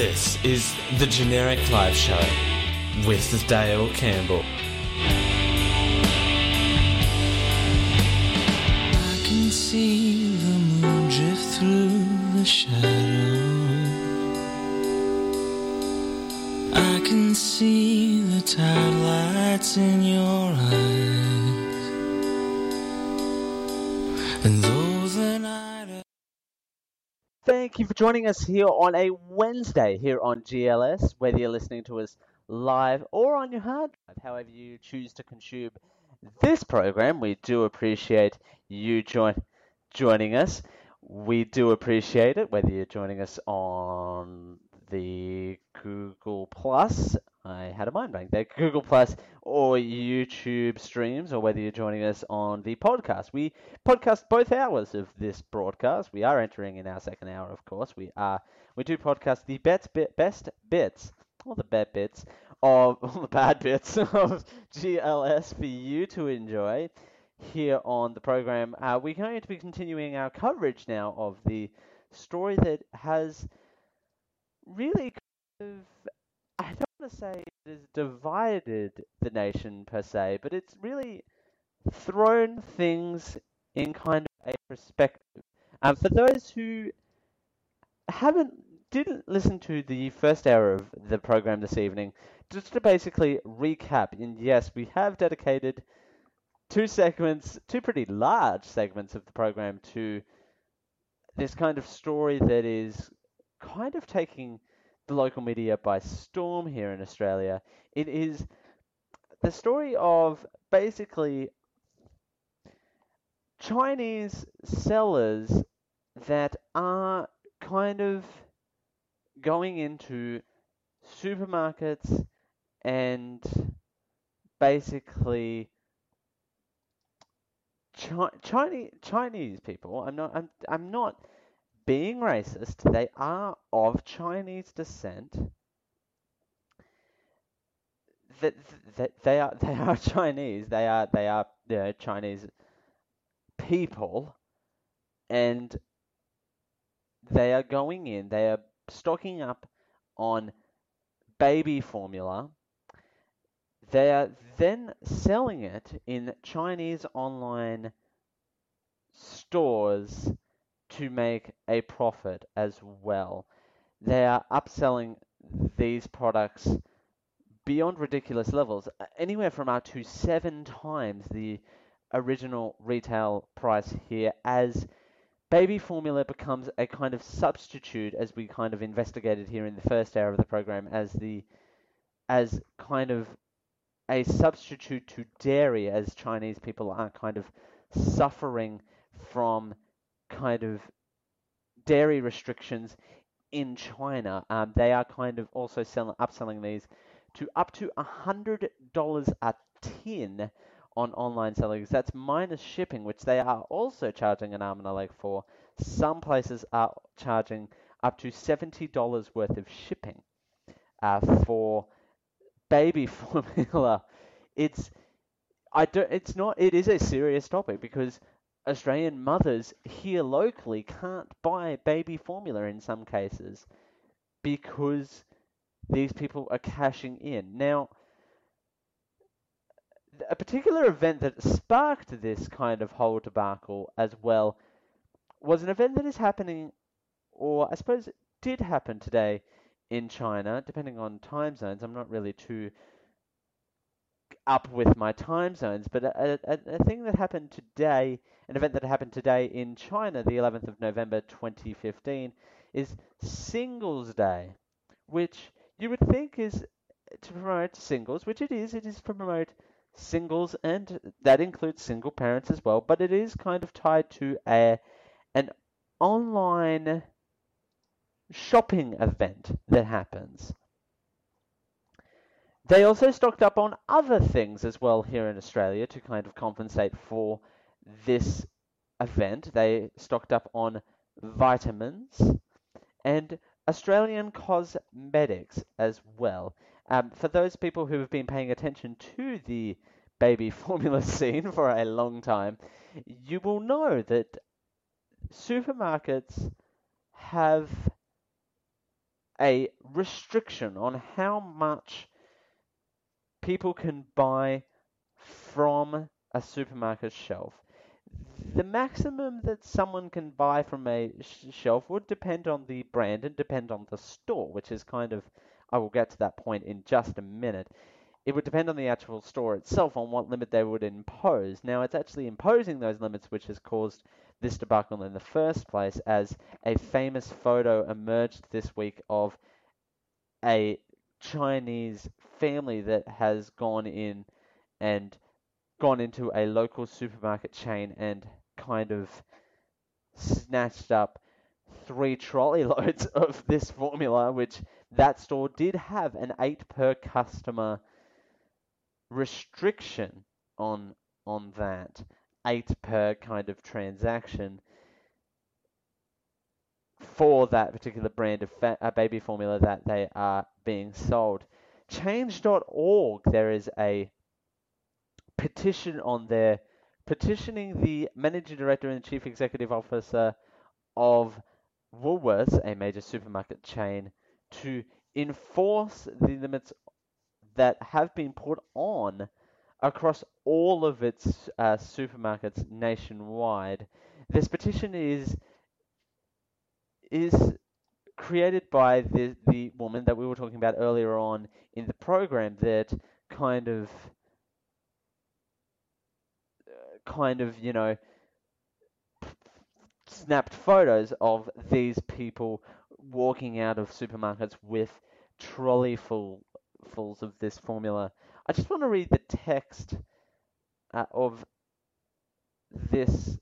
This is the Generic Live Show with Dale Campbell. I can see the moon drift through the shadow. I can see the tide lights in your eyes. And though the night... Thank you for joining us here on a Wednesday here on GLS, whether you're listening to us live or on your hard drive, however you choose to consume this program. We do appreciate you joining us. We do appreciate it, whether you're joining us on the Google Plus. I had a mind blank there. Google Plus or YouTube streams, or whether you're joining us on the podcast. We podcast both hours of this broadcast. We are entering in our second hour, of course. We do podcast the best bits, all the bad bits of all the bad bits of GLS for you to enjoy here on the program. We're going to be continuing our coverage now of the story that has really kind of, I don't want to say it has divided the nation per se, but it's really thrown things in kind of a perspective. For those who didn't listen to the first hour of the program this evening, just to basically recap, and yes, we have dedicated two pretty large segments of the program to this kind of story that is kind of taking the local media by storm here in Australia. It is the story of basically Chinese sellers that are kind of going into supermarkets and basically Chinese people. I'm not being racist. They are of Chinese descent. That they are Chinese. They are Chinese people, and they are going in. They are stocking up on baby formula. They are then selling it in Chinese online stores to make a profit as well. They are upselling these products beyond ridiculous levels, anywhere from up to 7 times the original retail price here, as baby formula becomes a kind of substitute, as we kind of investigated here in the first hour of the program, as kind of a substitute to dairy, as Chinese people are kind of suffering from kind of dairy restrictions in China. They are kind of also upselling these to up to $100 a tin on online sellers. That's minus shipping, which they are also charging an arm and a leg for. Some places are charging up to $70 worth of shipping for baby formula. It is a serious topic, because Australian mothers here locally can't buy baby formula in some cases because these people are cashing in. Now, a particular event that sparked this kind of whole debacle as well was an event that is happening, or I suppose it did happen today in China, depending on time zones. I'm not really too up with my time zones, but a thing that happened today, an event that happened today in China, the 11th of November 2015, is Singles Day, which you would think is to promote singles, which it is to promote singles, and that includes single parents as well, but it is kind of tied to an online shopping event that happens. They also stocked up on other things as well here in Australia to kind of compensate for this event. They stocked up on vitamins and Australian cosmetics as well. For those people who have been paying attention to the baby formula scene for a long time, you will know that supermarkets have a restriction on how much people can buy from a supermarket shelf. The maximum that someone can buy from a shelf would depend on the brand and depend on the store, which is kind of, I will get to that point in just a minute. It would depend on the actual store itself on what limit they would impose. Now, it's actually imposing those limits which has caused this debacle in the first place, as a famous photo emerged this week of a Chinese family that has gone into a local supermarket chain and kind of snatched up 3 trolley loads of this formula, which that store did have an 8 per customer restriction on that, 8 per kind of transaction for that particular brand of baby formula that they are being sold. Change.org, there is a petition on there petitioning the managing director and chief executive officer of Woolworths, a major supermarket chain, to enforce the limits that have been put on across all of its supermarkets nationwide. This petition is created by the woman that we were talking about earlier on in the program that kind of snapped photos of these people walking out of supermarkets with fulls of this formula. I just want to read the text of this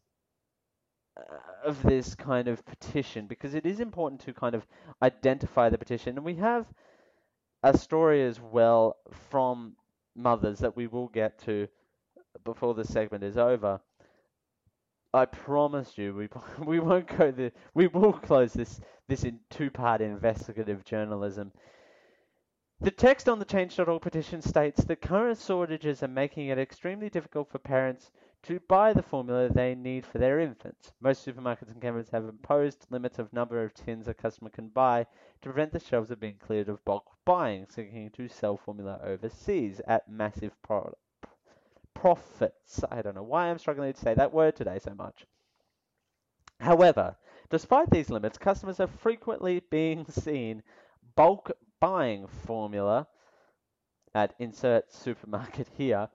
kind of petition, because it is important to kind of identify the petition. And we have a story as well from mothers that we will get to before the segment is over. I promise you, we won't go there. We will close this in 2-part investigative journalism. The text on the Change.org petition states that current shortages are making it extremely difficult for parents to buy the formula they need for their infants. Most supermarkets and chemists have imposed limits of number of tins a customer can buy to prevent the shelves of being cleared of bulk buying, seeking to sell formula overseas at massive profits. I don't know why I'm struggling to say that word today so much. However, despite these limits, customers are frequently being seen bulk buying formula at insert supermarket here,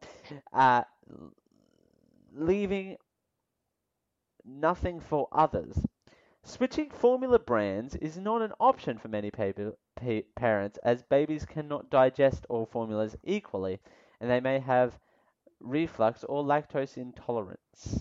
leaving nothing for others. Switching formula brands is not an option for many parents, as babies cannot digest all formulas equally, and they may have reflux or lactose intolerance.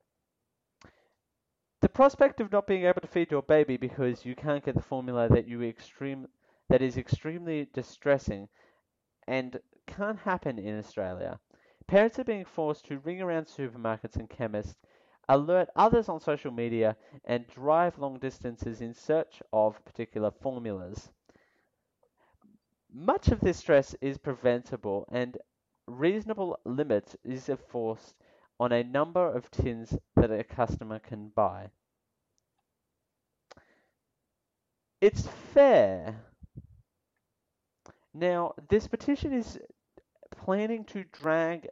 The prospect of not being able to feed your baby because you can't get the formula that is extremely distressing and can't happen in Australia. Parents are being forced to ring around supermarkets and chemists, alert others on social media, and drive long distances in search of particular formulas. Much of this stress is preventable, and reasonable limits is enforced on a number of tins that a customer can buy. It's fair. Now, this petition is planning to drag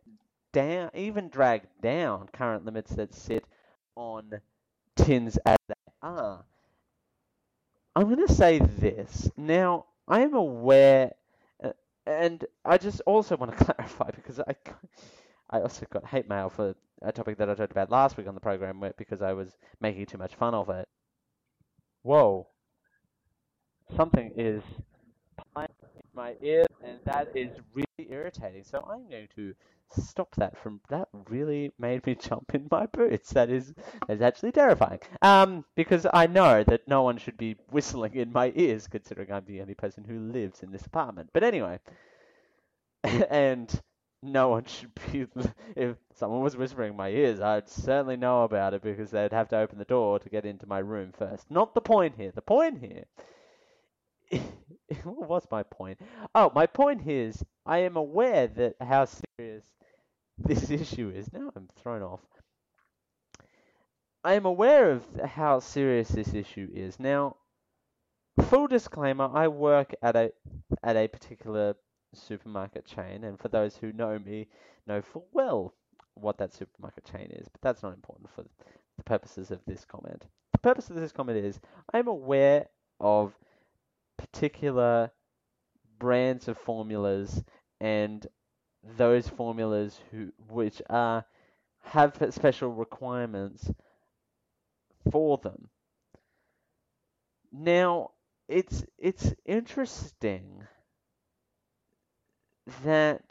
down current limits that sit on tins as they are. I'm going to say this. Now, I am aware, and I just also want to clarify, because I also got hate mail for a topic that I talked about last week on the program because I was making too much fun of it. Whoa. Something is playing in my ear, and that is really irritating. So I'm going to stop that. That really made me jump in my boots. That's actually terrifying. Because I know that no one should be whistling in my ears, considering I'm the only person who lives in this apartment. But anyway, and no one should be. If someone was whispering in my ears, I'd certainly know about it, because they'd have to open the door to get into my room first. Not the point here. The point here. What was my point? Oh, my point here is I am aware that how serious this issue is. Now I'm thrown off. I am aware of how serious this issue is. Now, Full disclaimer, I work at a particular supermarket chain, and for those who know me, know full well what that supermarket chain is, but that's not important for the purposes of this comment. The purpose of this comment is I'm aware of particular brands of formulas and those formulas which have special requirements for them. Now, it's interesting that,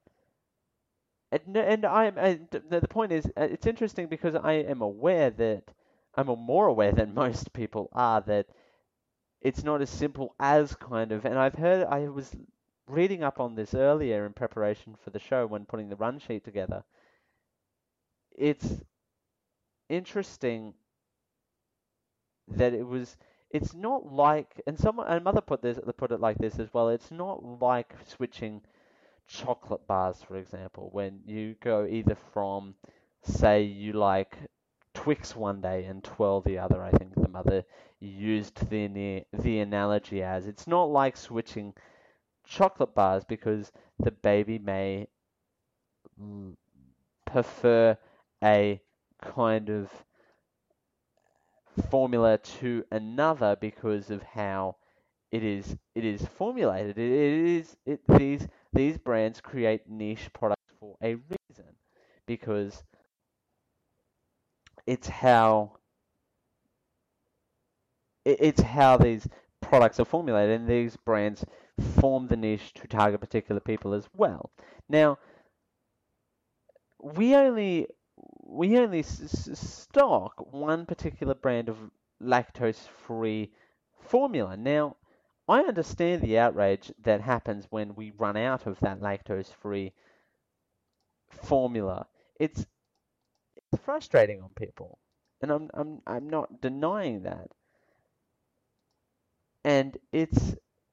the point is, it's interesting because I'm more aware than most people are that it's not as simple as kind of, and I was reading up on this earlier in preparation for the show when putting the run sheet together. It's interesting that it's not like, and mother put it like this as well. It's not like switching chocolate bars, for example, when you go either from, say, you like Twix one day and Twirl the other. I think the mother used the analogy as it's not like switching chocolate bars because the baby may prefer a kind of formula to another because of how it is formulated. These brands create niche products for a reason because it's how these products are formulated, and these brands form the niche to target particular people as well. Now, we only stock one particular brand of lactose-free formula. Now, I understand the outrage that happens when we run out of that lactose-free formula. It's frustrating on people, and I'm not denying that. And it's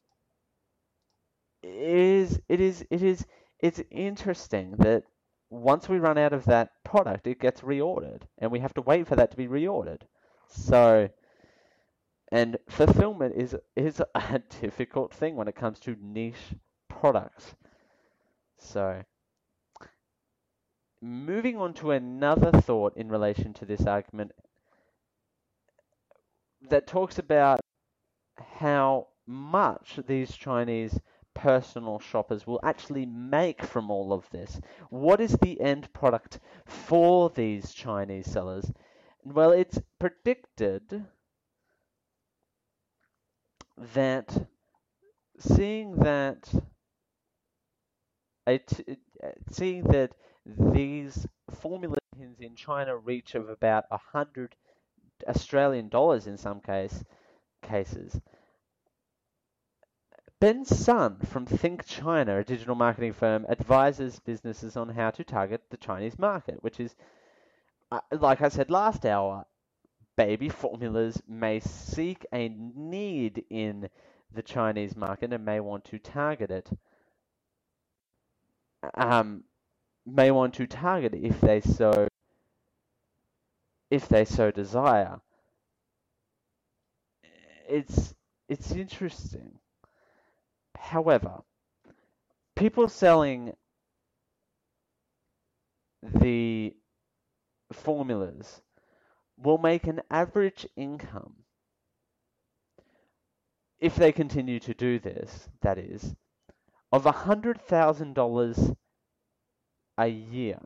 interesting that once we run out of that product, it gets reordered, and we have to wait for that to be reordered. So, and fulfillment is a difficult thing when it comes to niche products. So, moving on to another thought in relation to this argument that talks about how much these Chinese personal shoppers will actually make from all of this. What is the end product for these Chinese sellers? Well, it's predicted that seeing that these formula tins in China reach of about 100 Australian dollars in some cases. Ben Sun from Think China, a digital marketing firm, advises businesses on how to target the Chinese market, which is, like I said last hour, baby formulas may seek a need in the Chinese market and may want to target it. May want to target it if they so desire. It's interesting. However, people selling the formulas will make an average income, if they continue to do this, that is, of $100,000 a year.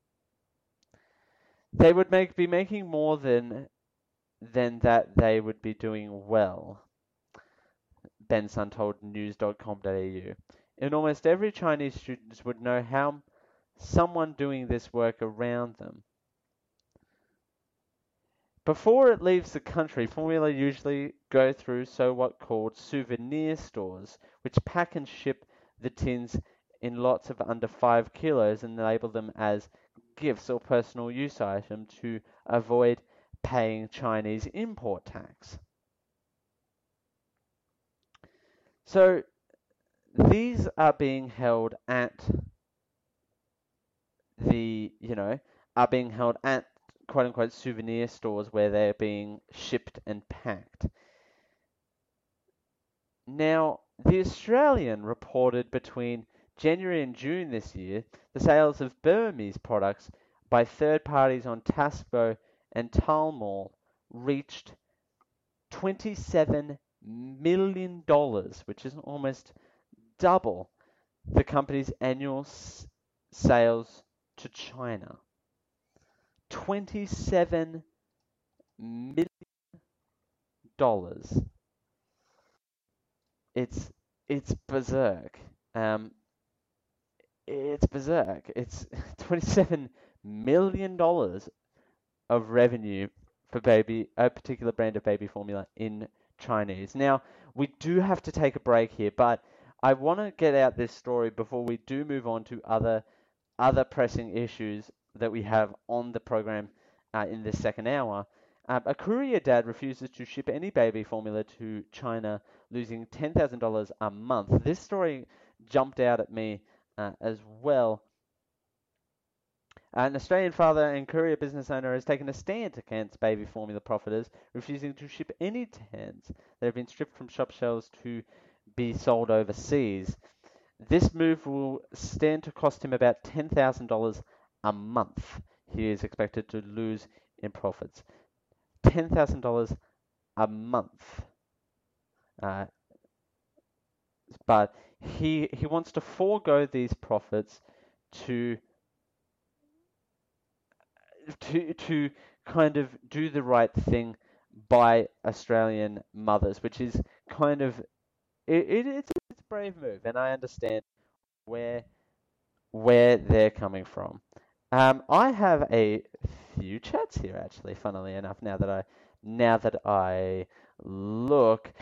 They would be making more than that they would be doing well, Ben Sun told news.com.au. And almost every Chinese student would know how someone doing this work around them. Before it leaves the country, formula usually go through what called souvenir stores, which pack and ship the tins in lots of under 5 kilos and label them as gifts or personal use item to avoid paying Chinese import tax. So these are being held at quote unquote souvenir stores where they're being shipped and packed. Now, the Australian reported between January and June this year, the sales of Burmese products by third parties on Tasco and Talmall reached $27 million, which is almost double the company's annual sales to China. $27 million. It's berserk. It's berserk. It's $27 million of revenue for a particular brand of baby formula in Chinese. Now, we do have to take a break here, but I want to get out this story before we do move on to other pressing issues that we have on the program in this second hour. A courier dad refuses to ship any baby formula to China, losing $10,000 a month. This story jumped out at me as well. An Australian father and courier business owner has taken a stand against baby formula profiteers, refusing to ship any tins that have been stripped from shop shelves to be sold overseas. This move will stand to cost him about $10,000 a month. He is expected to lose in profits. $10,000 a month. But he wants to forego these profits to kind of do the right thing by Australian mothers, which is kind of it's a brave move, and I understand where they're coming from. I have a few chats here actually, funnily enough, now that I look.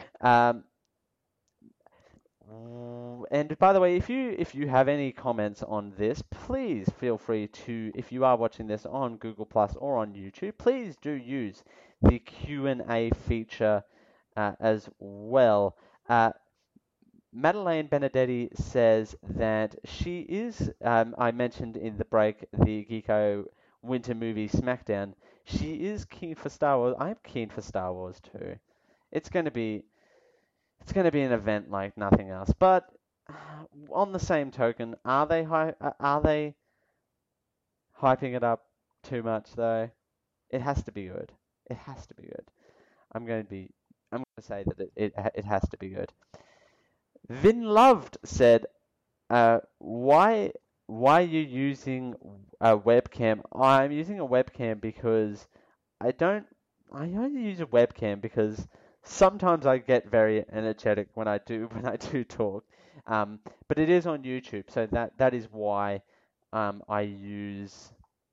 And by the way, if you have any comments on this, please feel free to, if you are watching this on Google Plus or on YouTube, please do use the Q&A feature as well. Madeleine Benedetti says that she is, I mentioned in the break, the Geeko winter movie SmackDown. She is keen for Star Wars. I'm keen for Star Wars too. It's going to be an event like nothing else. But on the same token, are they hyping it up too much though? It has to be good. It has to be good. I'm going to say that it has to be good. Vin Loved said, why are you using a webcam? I'm using a webcam because I only use a webcam because sometimes I get very energetic when I do talk. But it is on YouTube, so that is why I use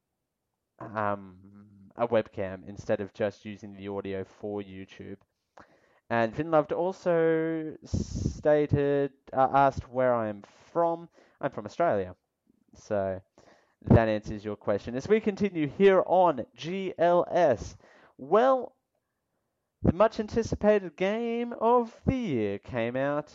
a webcam instead of just using the audio for YouTube. And Finloved also asked where I am from. I'm from Australia. So that answers your question. As we continue here on GLS, well, the much anticipated game of the year came out.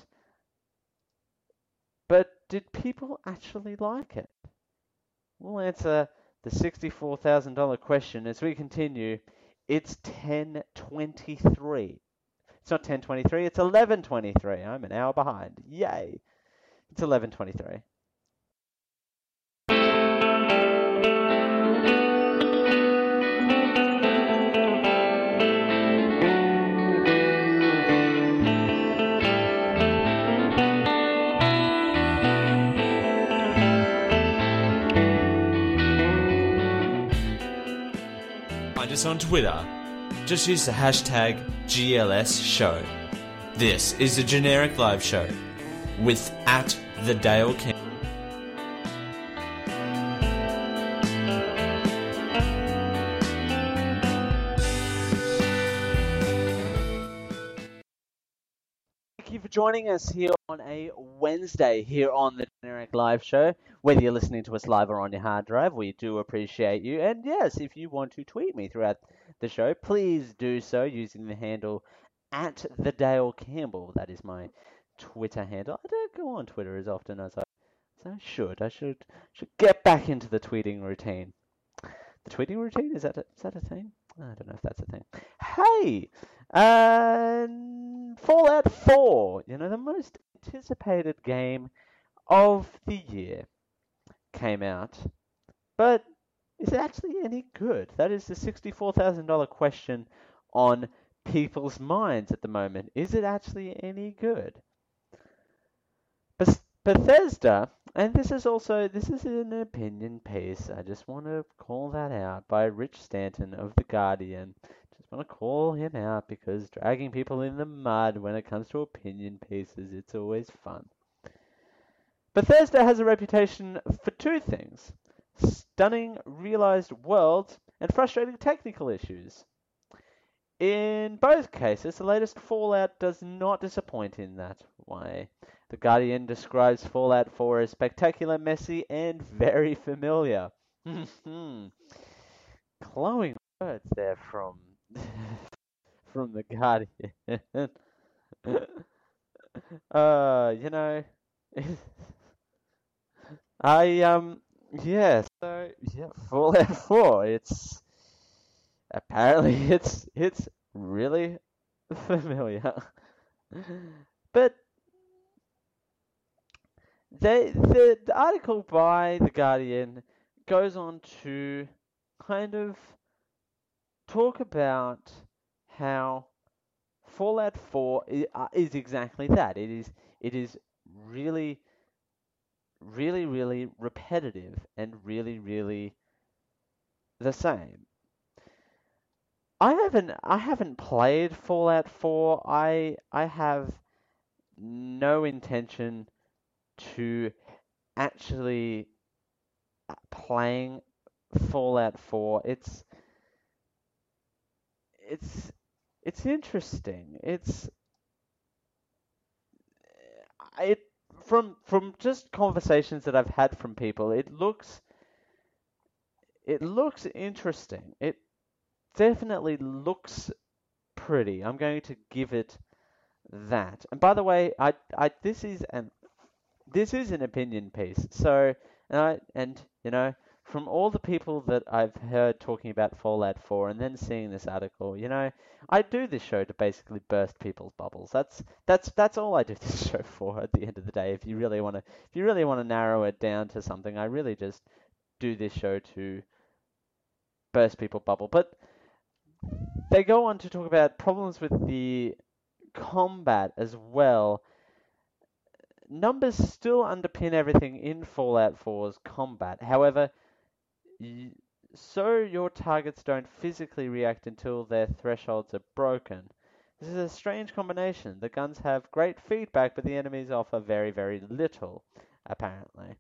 But did people actually like it? We'll answer the $64,000 question as we continue. It's 10:23. It's not 10:23, it's 11:23. I'm an hour behind. Yay. It's 11:23. Find us on Twitter. Just use the hashtag GLS Show. This is the Generic Live Show with @TheDaleCam. Thank you for joining us here on a Wednesday here on the Generic Live Show. Whether you're listening to us live or on your hard drive, we do appreciate you. And yes, if you want to tweet me throughout the show, please do so using the handle @TheDaleCampbell. That is my Twitter handle. I don't go on Twitter as often as I should. I should get back into the tweeting routine. The tweeting routine, is that a thing? I don't know if that's a thing. Hey, Fallout 4, the most anticipated game of the year came out, but is it actually any good? That is the $64,000 question on people's minds at the moment. Is it actually any good? Bethesda, and this is an opinion piece. I just want to call that out by Rich Stanton of The Guardian. Just want to call him out because dragging people in the mud when it comes to opinion pieces, it's always fun. Bethesda has a reputation for two things: stunning realized worlds and frustrating technical issues. In both cases, the latest Fallout does not disappoint in that way. The Guardian describes Fallout 4 as spectacular, messy, and very familiar. Glowing words there from from the Guardian. You know, yeah. So yeah, Fallout 4. It's really familiar, but the article by The Guardian goes on to kind of talk about how Fallout 4 is exactly that. It is really, really, really repetitive and really, really the same. I haven't played Fallout 4. I have no intention to actually playing Fallout 4. It's it's interesting. It from just conversations that I've had from people, it looks interesting. It definitely looks pretty. I'm going to give it that. And by the way, I this is an opinion piece. So, from all the people that I've heard talking about Fallout 4 and then seeing this article, I do this show to basically burst people's bubbles. That's all I do this show for at the end of the day. If you really want to narrow it down to something, I really just do this show to burst people's bubble. But they go on to talk about problems with the combat as well. Numbers still underpin everything in Fallout 4's combat. However, so your targets don't physically react until their thresholds are broken. This is a strange combination. The guns have great feedback, but the enemies offer very, very little, apparently.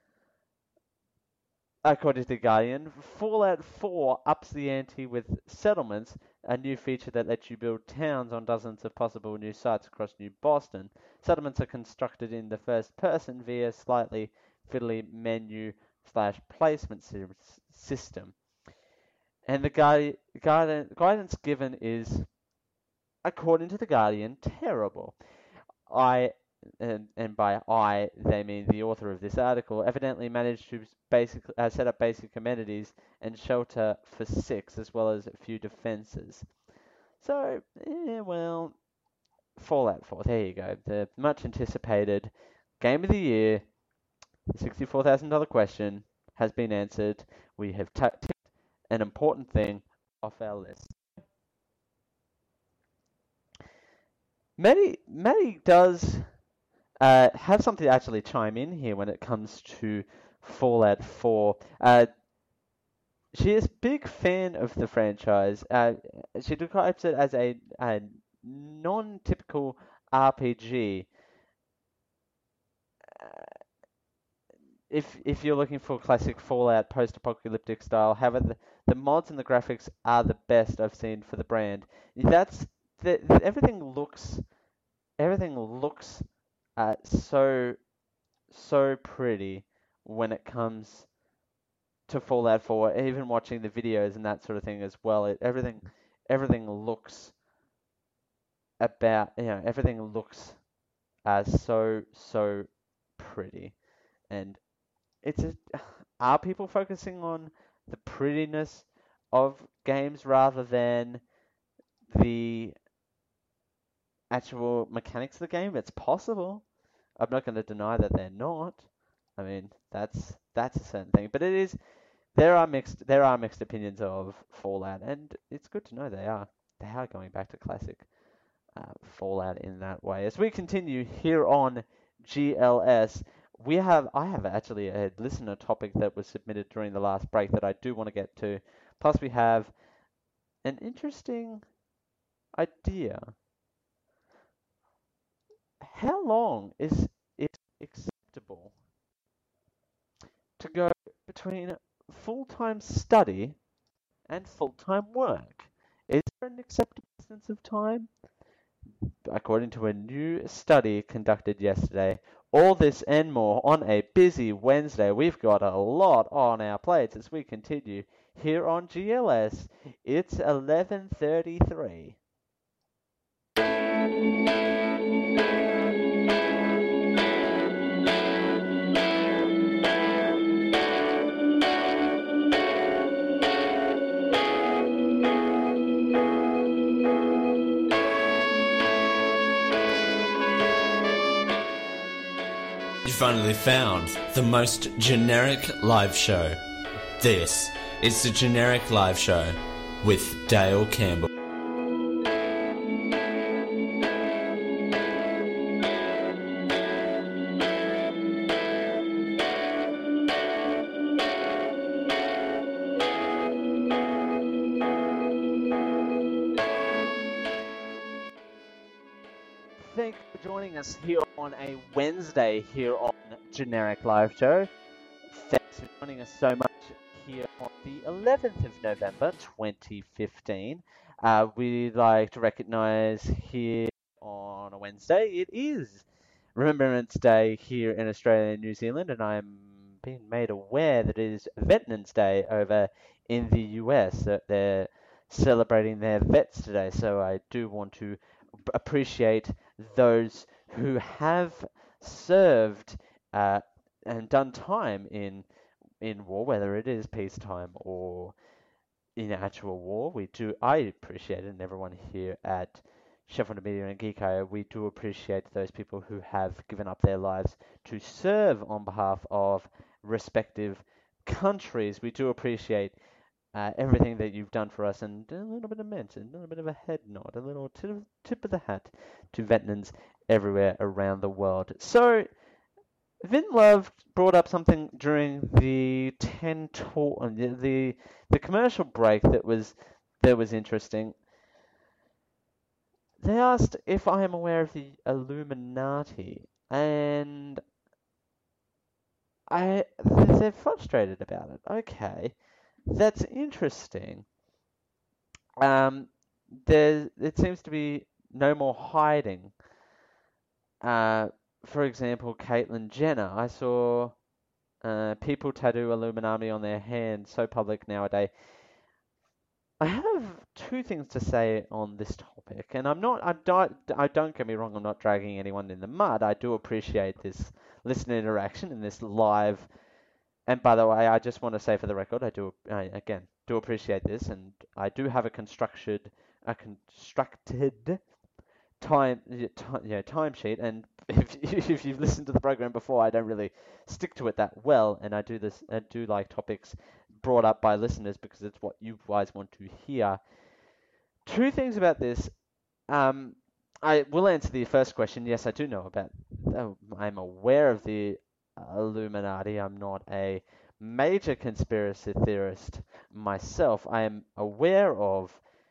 According to The Guardian, Fallout 4 ups the ante with settlements, a new feature that lets you build towns on dozens of possible new sites across New Boston. Settlements are constructed in the first person via slightly fiddly menu/placement system. And the guidance given is, according to The Guardian, terrible. I and by I they mean the author of this article, evidently managed to set up basic amenities and shelter for 6, as well as a few defenses. So, well, Fallout 4, there you go. The much anticipated Game of the Year, the $64,000 question has been answered. We have ticked an important thing off our list. Maddie does have something to actually chime in here when it comes to Fallout 4. She is a big fan of the franchise. She describes it as a non-typical RPG. If you're looking for classic Fallout post-apocalyptic style, however, the mods and the graphics are the best I've seen for the brand. Everything looks so pretty when it comes to Fallout 4. Even watching the videos and that sort of thing as well, everything looks everything looks so pretty. And are people focusing on the prettiness of games rather than the actual mechanics of the game. It's possible. I'm not going to deny that they're not. I mean, that's a certain thing, but it is. There are mixed opinions of Fallout, and it's good to know they are going back to classic Fallout in that way. As we continue here on GLS, I have actually a listener topic that was submitted during the last break that I do want to get to. Plus, we have an interesting idea. How long is it acceptable to go between full-time study and full-time work? Is there an acceptable distance of time? According to a new study conducted yesterday, all this and more on a busy Wednesday. We've got a lot on our plates as we continue here on GLS. It's 11:33. You finally found the most generic live show. This is the Generic Live Show with Dale Campbell. Thank you for joining us here on a Wednesday here on Generic Live Show. Thanks for joining us so much here on the 11th of November 2015. We'd like to recognise here on a Wednesday, it is Remembrance Day here in Australia and New Zealand, and I'm being made aware that it is Veterans Day over in the US, that they're celebrating their vets today, so I do want to appreciate those who have served and done time in war, whether it is peacetime or in actual war. I appreciate it, and everyone here at Sheffield Media and Geeko, we do appreciate those people who have given up their lives to serve on behalf of respective countries. We do appreciate everything that you've done for us, and a little bit of mention, a little bit of a head nod, a little tip of the hat to veterans everywhere around the world. So, Vin Love brought up something during the the commercial break that was interesting. They asked if I am aware of the Illuminati, and they're frustrated about it. Okay. That's interesting. It seems to be no more hiding. For example, Caitlyn Jenner. I saw people tattoo Illuminati on their hands, so public nowadays. I have two things to say on this topic, and I don't get me wrong, I'm not dragging anyone in the mud. I do appreciate this listener interaction and this live. And by the way, I just want to say for the record, I again do appreciate this, and I do have a constructed timesheet. And if you've listened to the program before, I don't really stick to it that well, and I do like topics brought up by listeners because it's what you guys want to hear. Two things about this. I will answer the first question. Yes, I do know about. I'm aware of the Illuminati. I'm not a major conspiracy theorist myself. I am aware of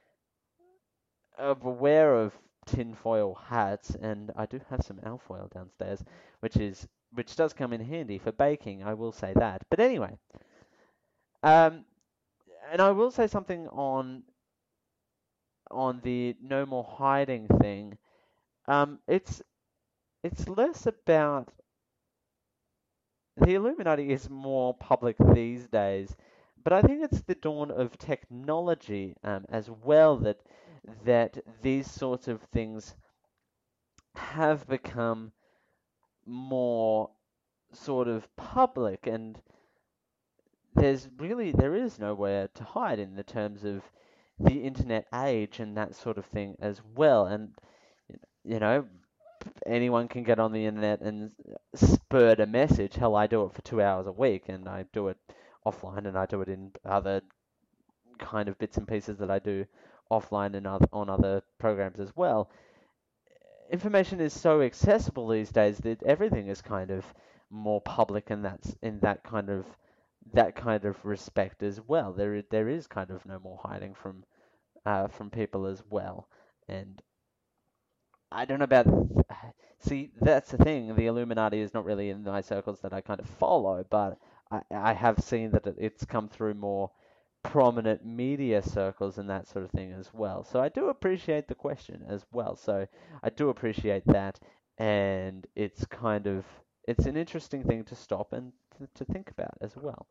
tinfoil hats, and I do have some alfoil downstairs, which does come in handy for baking. I will say that. But anyway, and I will say something on the no more hiding thing. It's less about. The Illuminati is more public these days, but I think it's the dawn of technology as well that these sorts of things have become more sort of public, and there is nowhere to hide in the terms of the internet age and that sort of thing as well. And you know, anyone can get on the internet and spurt a message. Hell, I do it for 2 hours a week, and I do it offline, and I do it in other kind of bits and pieces that I do offline and on other programs as well. Information is so accessible these days that everything is kind of more public, and that's in that kind of respect as well. There is kind of no more hiding from people as well. And I don't know about. See, that's the thing. The Illuminati is not really in my circles that I kind of follow, but I have seen that it's come through more prominent media circles and that sort of thing as well. So I do appreciate the question as well. So I do appreciate that, and it's an interesting thing to stop and to think about as well.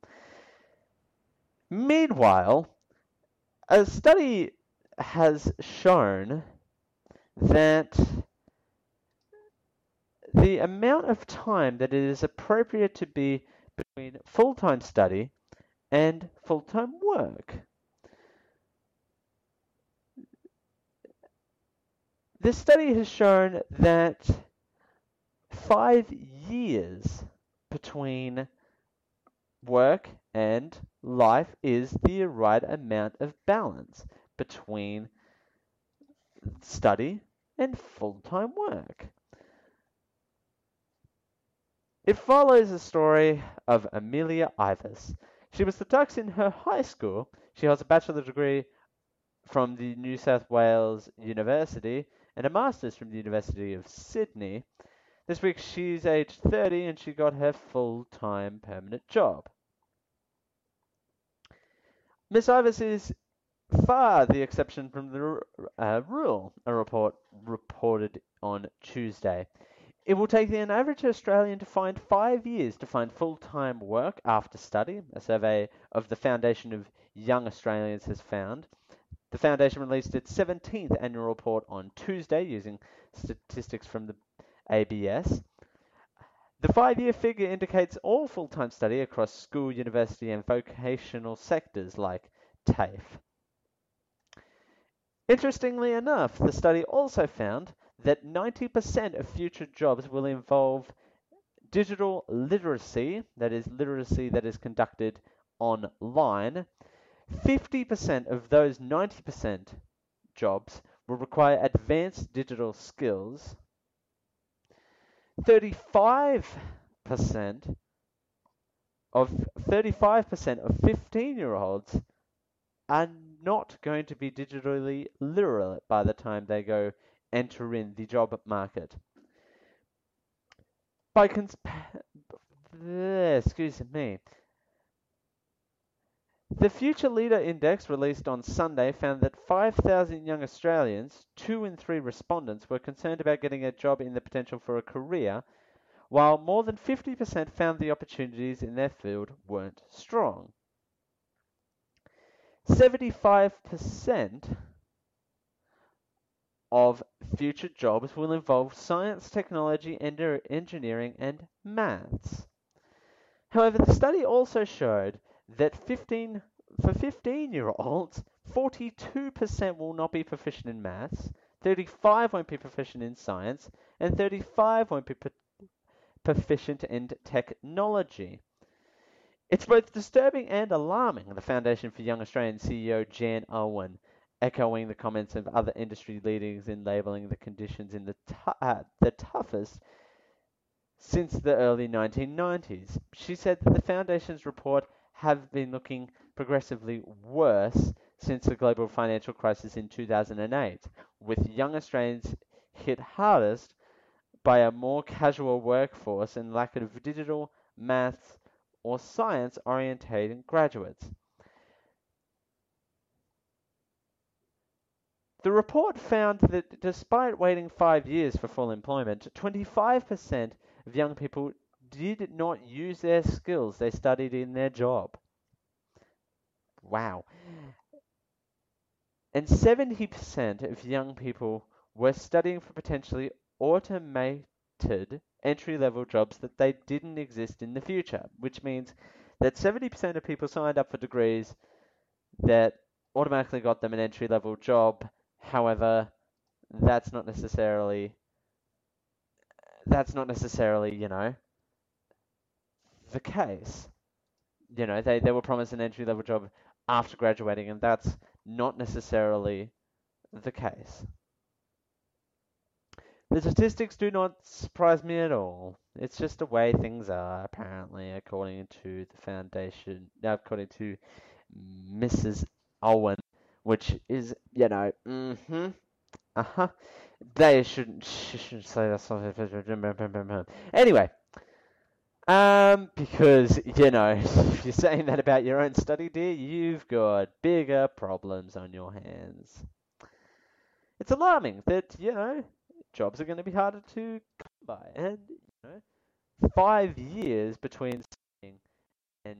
Meanwhile, a study has shown that the amount of time that it is appropriate to be between full-time study and full-time work. This study has shown that 5 years between work and life is the right amount of balance between study and full-time work. It follows the story of Amelia Ivers. She was the Ducks in her high school. She holds a bachelor's degree from the New South Wales University and a master's from the University of Sydney. This week she's aged 30 and she got her full-time permanent job. Miss Ivers is far the exception from the rule, a report reported on Tuesday. It will take an average Australian to find 5 years to find full-time work after study, a survey of the Foundation of Young Australians has found. The Foundation released its 17th annual report on Tuesday using statistics from the ABS. The 5-year figure indicates all full-time study across school, university and vocational sectors like TAFE. Interestingly enough, the study also found that 90% of future jobs will involve digital literacy, that is literacy that is conducted online. 50% of those 90% jobs will require advanced digital skills. 35% of 15-year-olds are not going to be digitally literate by the time they go enter in the job market. Excuse me. The Future Leader Index released on Sunday found that 5,000 young Australians, 2 in 3 respondents, were concerned about getting a job in the potential for a career, while more than 50% found the opportunities in their field weren't strong. 75% of future jobs will involve science, technology, engineering, and maths. However, the study also showed that for 15-year-olds, 42% will not be proficient in maths, 35% won't be proficient in science, and 35% won't be proficient in technology. It's both disturbing and alarming, the Foundation for Young Australians CEO Jan Owen, echoing the comments of other industry leaders in labelling the conditions in the toughest since the early 1990s. She said that the Foundation's report have been looking progressively worse since the global financial crisis in 2008, with young Australians hit hardest by a more casual workforce and lack of digital, maths, or science-orientated graduates. The report found that despite waiting 5 years for full employment, 25% of young people did not use their skills they studied in their job. Wow. And 70% of young people were studying for potentially automated entry-level jobs that they didn't exist in the future, which means that 70% of people signed up for degrees that automatically got them an entry-level job. However, that's not necessarily, you know, the case. You know, they were promised an entry-level job after graduating, and that's not necessarily the case. The statistics do not surprise me at all. It's just the way things are, apparently, according to the foundation, according to Mrs. Owen, which is, you know, they shouldn't say that. Anyway, because, you know, if you're saying that about your own study, dear, you've got bigger problems on your hands. It's alarming that, you know, jobs are going to be harder to come by. And, you know, 5 years between studying and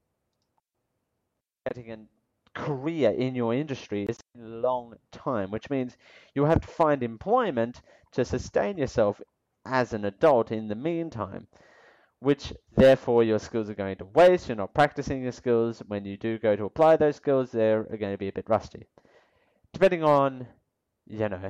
getting a career in your industry is a long time, which means you'll have to find employment to sustain yourself as an adult in the meantime, which therefore your skills are going to waste. You're not practicing your skills. When you do go to apply those skills, they're going to be a bit rusty. Depending on, you know,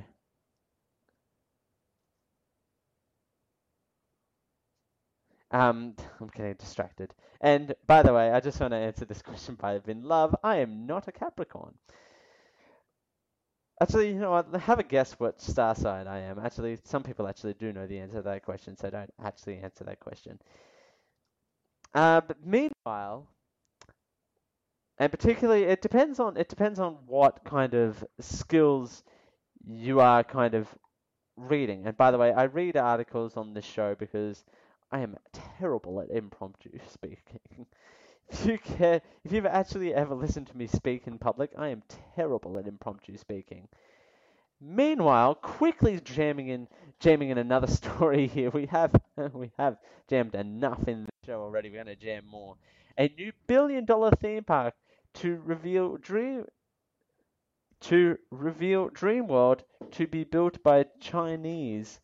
I'm getting distracted. And by the way, I just want to answer this question by Vin Love. I am not a Capricorn. Actually, you know what? Have a guess what star sign I am. Actually, some people actually do know the answer to that question, so don't actually answer that question. But meanwhile, and particularly, it depends on what kind of skills you are kind of reading. And by the way, I read articles on this show because I am terrible at impromptu speaking. If you've actually ever listened to me speak in public, I am terrible at impromptu speaking. Meanwhile, quickly jamming in another story here. We have jammed enough in the show already. We're going to jam more. A new billion-dollar theme park to reveal Dreamworld to be built by Chinese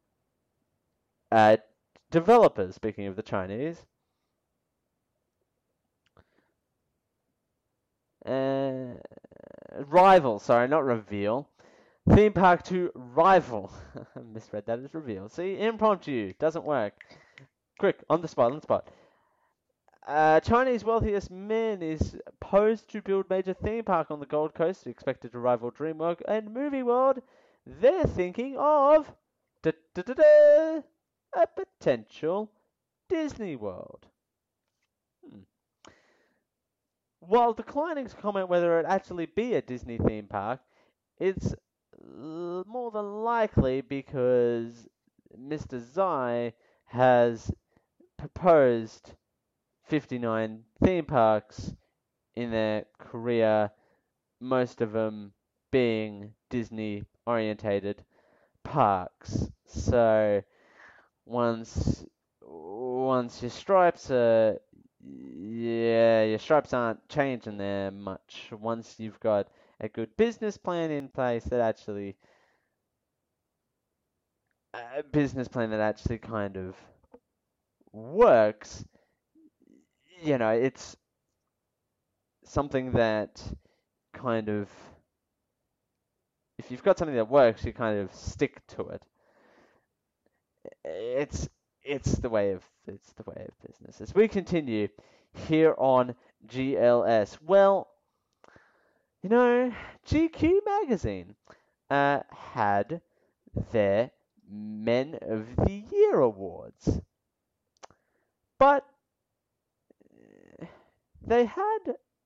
developers. Speaking of the Chinese. Rival, sorry, not reveal. Theme park to rival. I misread that as reveal. See, impromptu doesn't work. Quick, on the spot. Chinese wealthiest man is posed to build major theme park on the Gold Coast, expected to rival DreamWorld and Movie World. They're thinking of a potential Disney World. While declining to comment whether it actually be a Disney theme park, it's more than likely because Mr. Zai has proposed 59 theme parks in their career, most of them being Disney orientated parks. So once your stripes are your stripes aren't changing there much. Once you've got a good business plan in place that actually kind of works, you know, it's something that kind of, if you've got something that works, you kind of stick to it. It's the way of business. As we continue here on GLS, well, you know, GQ magazine had their Men of the Year awards, but they had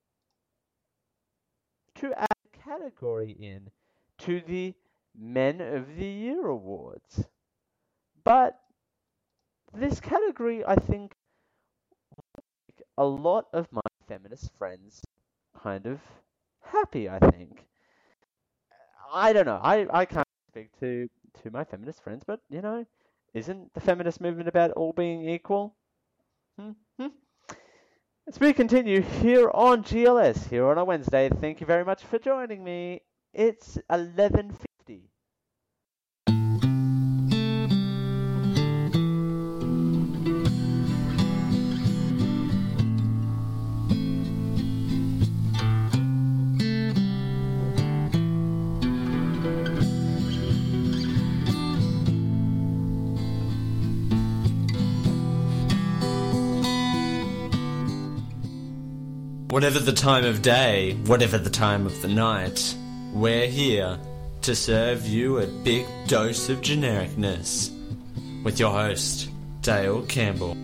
to add a category in to the Men of the Year awards. But this category, I think, make a lot of my feminist friends kind of happy, I think. I don't know. I can't speak to my feminist friends, but, you know, isn't the feminist movement about all being equal? As we continue here on GLS, here on a Wednesday, thank you very much for joining me. It's 11:50. Whatever the time of day, whatever the time of the night, we're here to serve you a big dose of genericness with your host, Dale Campbell.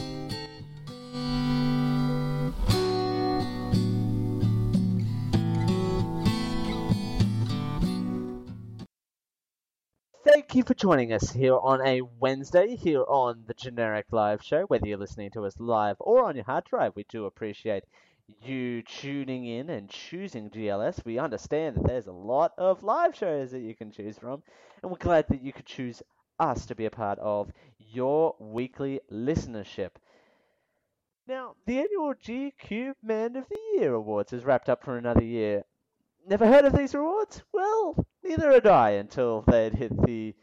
Thank you for joining us here on a Wednesday here on the Generic Live Show. Whether you're listening to us live or on your hard drive, we do appreciate you tuning in and choosing GLS. We understand that there's a lot of live shows that you can choose from, and we're glad that you could choose us to be a part of your weekly listenership. Now, the annual GQ Man of the Year Awards is wrapped up for another year. Never heard of these awards? Well, neither had I until they'd hit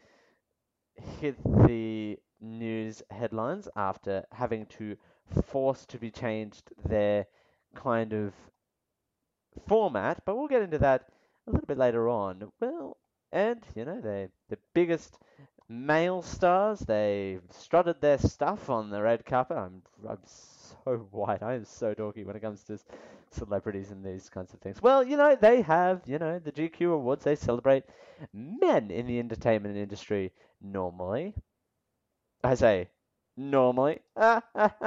the news headlines after having to force to be changed their kind of format, but we'll get into that a little bit later on. Well, and they the biggest male stars, they strutted their stuff on the red carpet. I'm so white. I am so dorky when it comes to celebrities and these kinds of things. Well, they have, the GQ Awards. They celebrate men in the entertainment industry normally. I say normally. Well,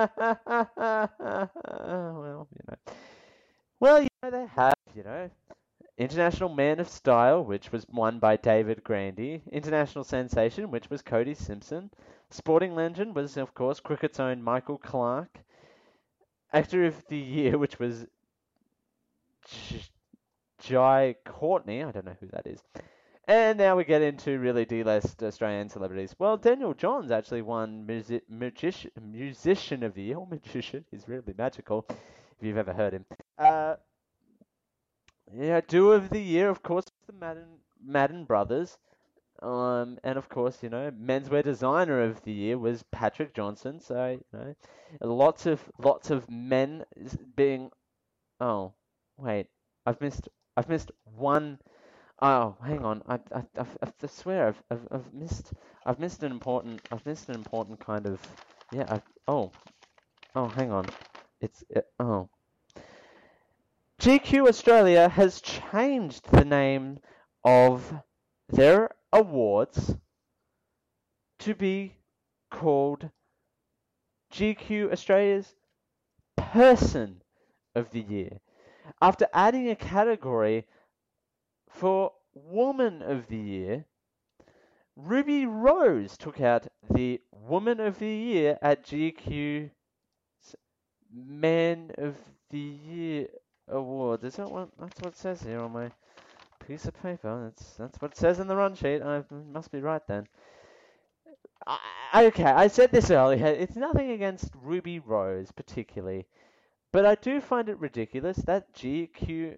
Well, they have, International Man of Style, which was won by David Grandy. International Sensation, which was Cody Simpson. Sporting Legend was, of course, cricket's own Michael Clarke. Actor of the Year, which was Jai Courtney. I don't know who that is. And now we get into really D-list Australian celebrities. Well, Daniel Johns actually won Musician of the Year. Oh, magician. He's really magical, if you've ever heard him. Duo of the Year, of course, the Madden Brothers. And of course, Menswear Designer of the Year was Patrick Johnson. So, lots of men being. Oh, wait, I've missed one. Oh, hang on. I swear I've missed an important kind of. Yeah. Oh, hang on. GQ Australia has changed the name of their awards to be called GQ Australia's Person of the Year, after adding a category for Woman of the Year. Ruby Rose took out the Woman of the Year at GQ's Man of the Year Award. That's what it says here on my piece of paper. That's what it says in the run sheet. I must be right then. Okay, I said this earlier. It's nothing against Ruby Rose particularly, but I do find it ridiculous that GQ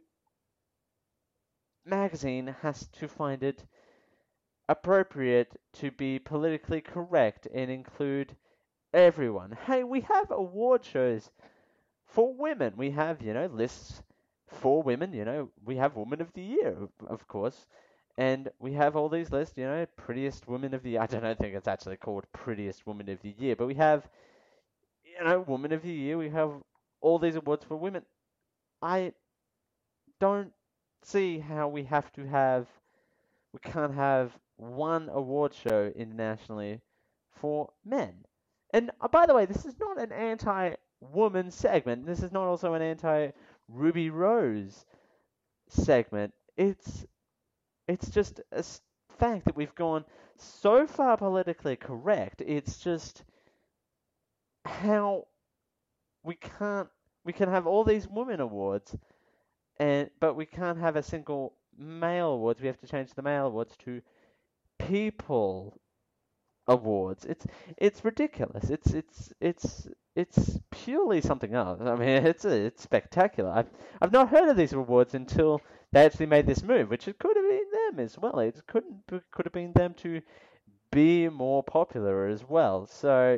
magazine has to find it appropriate to be politically correct and include everyone. Hey, we have award shows for women. We have, lists for women. We have Woman of the Year, of course. And we have all these lists, Prettiest Woman of the Year. I don't think it's actually called Prettiest Woman of the Year, but we have, Woman of the Year. We have all these awards for women. I don't see how we can't have one award show internationally for men. And by the way, this is not an anti-woman segment. This is not also an anti-Ruby Rose segment. It's just a fact that we've gone so far politically correct. It's just how we can have all these women awards, but we can't have a single male awards. We have to change the male awards to people awards. It's ridiculous. It's purely something else. I mean, it's spectacular. I've not heard of these awards until they actually made this move, which it could have been them as well. It could have been them to be more popular as well. So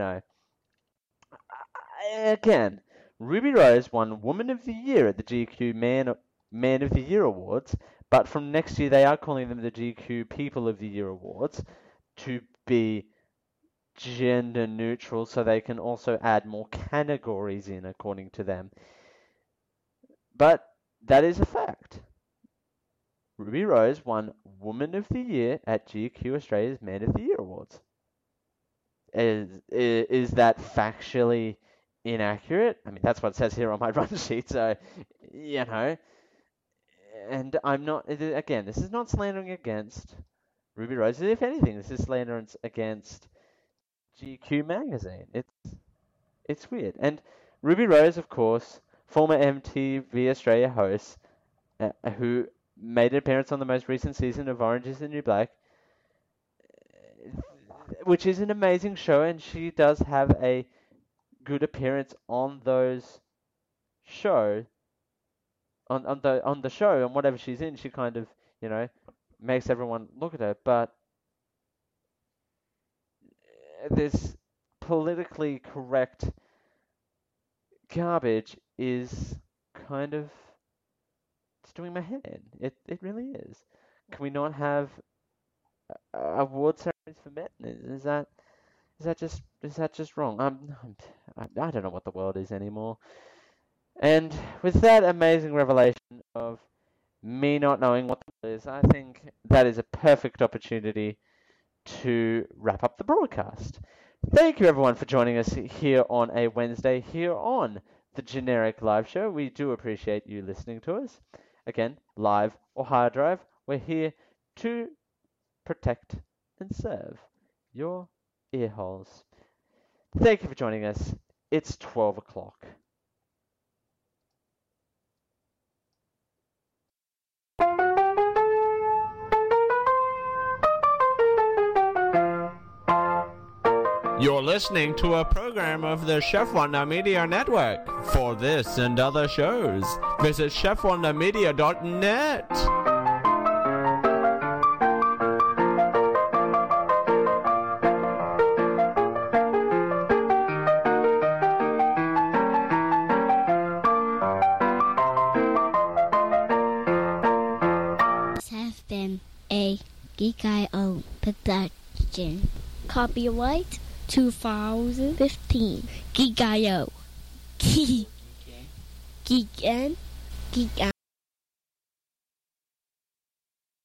again, Ruby Rose won Woman of the Year at the GQ Man of the Year Awards, but from next year they are calling them the GQ People of the Year Awards to be gender neutral, so they can also add more categories in according to them. But that is a fact. Ruby Rose won Woman of the Year at GQ Australia's Man of the Year Awards. Is that factually inaccurate? I mean, that's what it says here on my run sheet, so, you know. And I'm not, again, this is not slandering against Ruby Rose. If anything, this is slandering against GQ magazine. It's weird. And Ruby Rose, of course, former MTV Australia host, who made an appearance on the most recent season of Orange is the New Black, which is an amazing show, and she does have a good appearance on those show. On the show, and whatever she's in, she kind of, you know, makes everyone look at her. But this politically correct garbage is kind of, it's doing my head in. It really is. Can we not have award ceremonies for men? Is that just wrong? I don't know what the world is anymore. And with that amazing revelation of me not knowing what the world is, I think that is a perfect opportunity to wrap up the broadcast. Thank you everyone for joining us here on a Wednesday, here on the Generic Live Show. We do appreciate you listening to us. Again, live or hard drive, we're here to protect and serve your ear holes. Thank you for joining us. It's 12 o'clock. You're listening to a program of the Chef Wonder Media Network. For this and other shows, visit chefwondermedia.net. This has been a Geek.io production. Copyright 2015. Geek.io. Geek and Geek